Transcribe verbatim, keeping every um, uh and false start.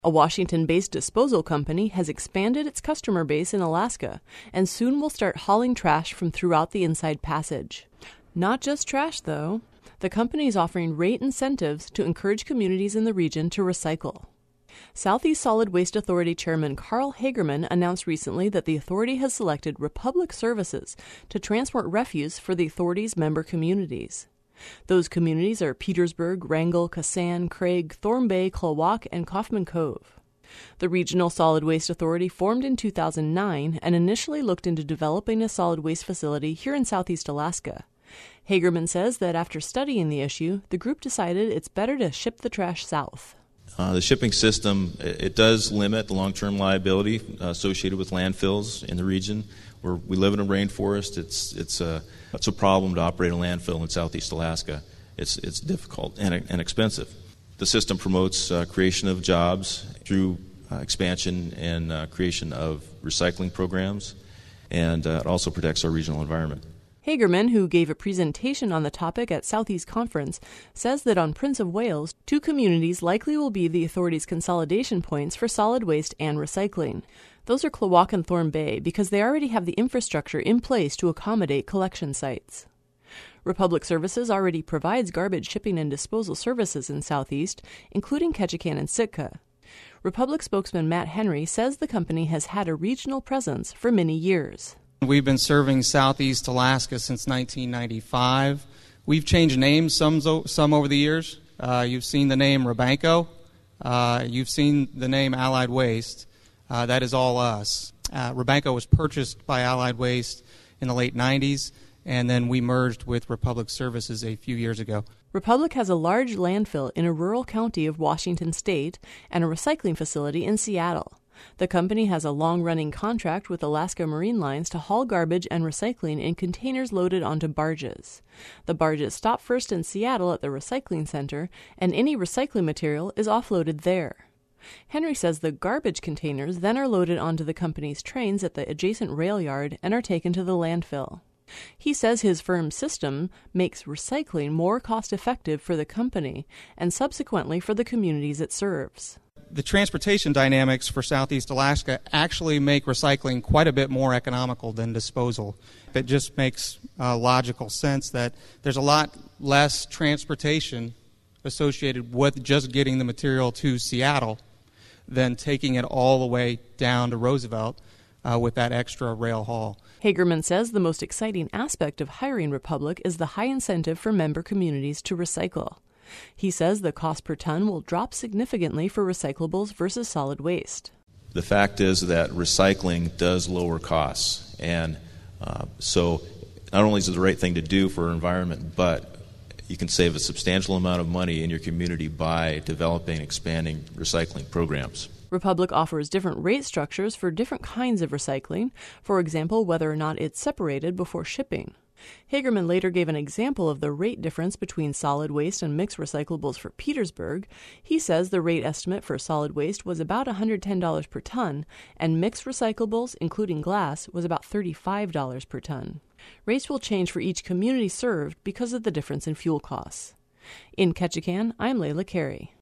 A Washington-based disposal company has expanded its customer base in Alaska and soon will start hauling trash from throughout the Inside Passage. Not just trash, though. The company is offering rate incentives to encourage communities in the region to recycle. Southeast Solid Waste Authority Chairman Carl Hagerman announced recently that the authority has selected Republic Services to transport refuse for the authority's member communities. Those communities are Petersburg, Wrangell, Kassan, Craig, Thorn Bay, Klawock, and Kaufman Cove. The Regional Solid Waste Authority formed in two thousand nine and initially looked into developing a solid waste facility here in southeast Alaska. Hagerman says that after studying the issue, the group decided it's better to ship the trash south. Uh, the shipping system, it does limit the long-term liability uh, associated with landfills in the region. Where we live in a rainforest, it's it's a it's a problem to operate a landfill in southeast Alaska. It's it's difficult and and expensive. The system promotes uh, creation of jobs through uh, expansion and uh, creation of recycling programs, and uh, it also protects our regional environment. Hagerman, who gave a presentation on the topic at Southeast Conference, says that on Prince of Wales, two communities likely will be the authority's consolidation points for solid waste and recycling. Those are Klawock and Thorn Bay because they already have the infrastructure in place to accommodate collection sites. Republic Services already provides garbage shipping and disposal services in Southeast, including Ketchikan and Sitka. Republic spokesman Matt Henry says the company has had a regional presence for many years. We've been serving Southeast Alaska since nineteen ninety-five. We've changed names some some over the years. Uh, you've seen the name Rabanco. Uh, you've seen the name Allied Waste. Uh, that is all us. Uh, Rabanco was purchased by Allied Waste in the late nineties, and then we merged with Republic Services a few years ago. Republic has a large landfill in a rural county of Washington State and a recycling facility in Seattle. The company has a long-running contract with Alaska Marine Lines to haul garbage and recycling in containers loaded onto barges. The barges stop first in Seattle at the recycling center, and any recycling material is offloaded there. Henry says the garbage containers then are loaded onto the company's trains at the adjacent rail yard and are taken to the landfill. He says his firm's system makes recycling more cost-effective for the company and subsequently for the communities it serves. The transportation dynamics for Southeast Alaska actually make recycling quite a bit more economical than disposal. It just makes uh, logical sense that there's a lot less transportation associated with just getting the material to Seattle than taking it all the way down to Roosevelt uh, with that extra rail haul. Hagerman says the most exciting aspect of hiring Republic is the high incentive for member communities to recycle. He says the cost per ton will drop significantly for recyclables versus solid waste. The fact is that recycling does lower costs, and uh, so not only is it the right thing to do for our environment, but you can save a substantial amount of money in your community by developing and expanding recycling programs. Republic offers different rate structures for different kinds of recycling, for example, whether or not it's separated before shipping. Hagerman later gave an example of the rate difference between solid waste and mixed recyclables for Petersburg. He says the rate estimate for solid waste was about one hundred ten dollars per ton, and mixed recyclables, including glass, was about thirty-five dollars per ton. Rates will change for each community served because of the difference in fuel costs. In Ketchikan, I'm Layla Carey.